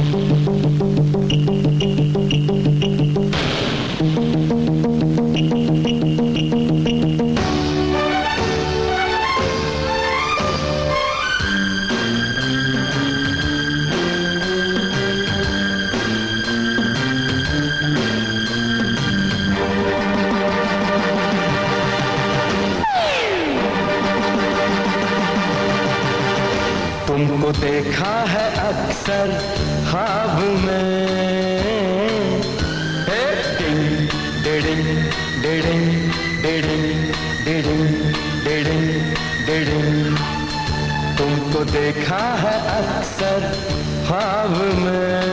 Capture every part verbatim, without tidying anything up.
तुमको देखा है अक्सर ख्वाब में, डिंग डिडिंग डिडिंग डिडिंग डिडिंग डिडिंग डिडिंग। तुमको देखा है अक्सर ख्वाब में,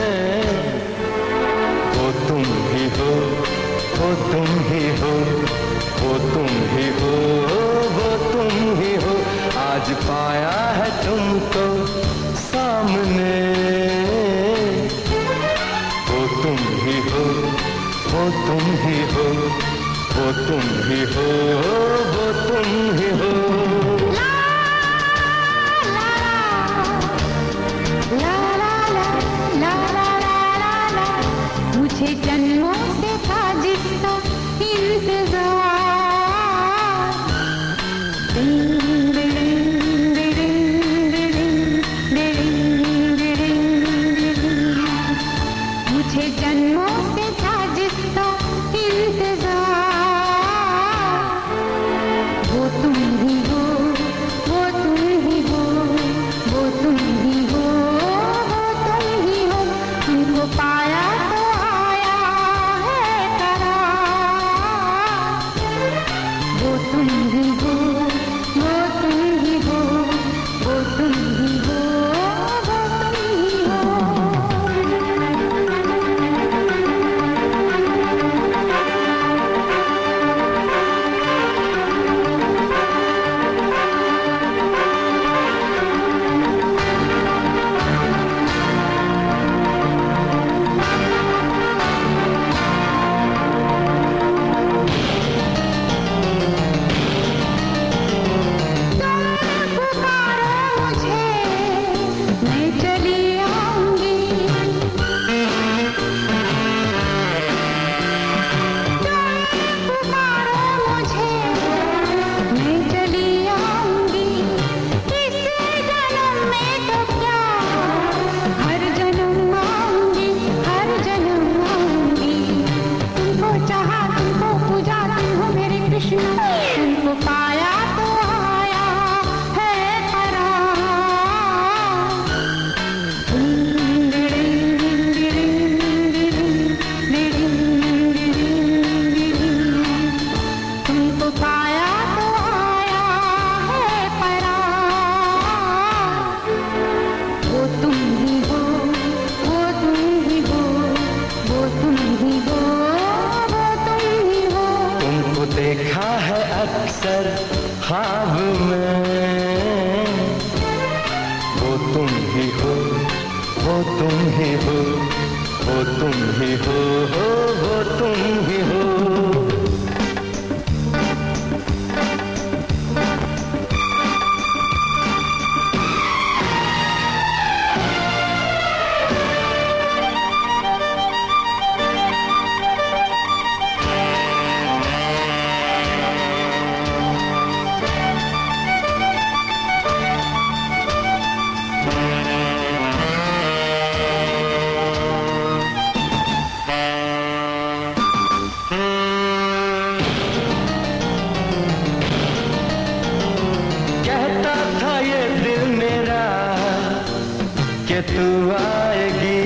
वो तुम ही हो, वो तुम ही हो, वो तुम ही हो, वो तुम ही हो। आज पाया है तुमको सामने, वो तुम ही हो, वो तुम ही हो, वो तुम ही हो, वो तुम ही हो। ला ला ला ला ला ला ला ला, मुझे जन्मों से था जिसका इंतजार। मुझे जन्मों से था जिसका इंतजार, वो तुम ही हो, वो तुम ही हो, वो तुम ही हो, वो तुम ही हो। तुमको पाया तो आया है करार, वो तुम ही हो, वो तुम ही हो, वो तुम ही हो, वो तुम ही हो। तुमको पाया तो आया है करार, तुमको पाया तो आया है करार। वो तुम ही हो, वो तुम ही हो, वो तुम ही हो, वो तुम ही हो। तुमको देखा है अक्सर ख्वाब में, वो तुम ही हो, वो तुम ही हो, वो तुम ही हो, वो तुम ही हो। कि तू आएगी,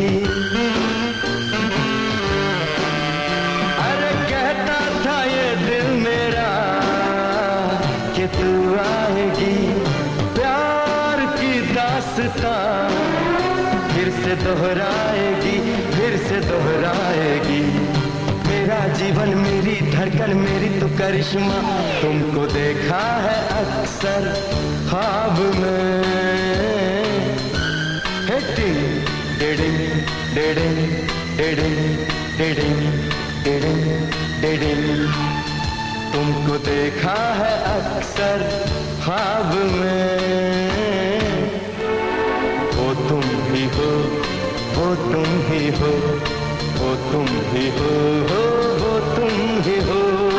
अरे कहता था ये दिल मेरा कि तू आएगी। प्यार की दास्तां फिर से दोहराएगी, फिर से दोहराएगी। मेरा जीवन, मेरी धड़कन, मेरी तो करिश्मा। तुमको देखा है अक्सर ख्वाब में, डिडिंग डिडिंग डिडिंग डिडिंग डिडिंग डिडिंग। तुमको देखा है अक्सर ख्वाब में, वो तुम ही हो, वो तुम ही हो, वो तुम ही हो, हो वो तुम ही हो।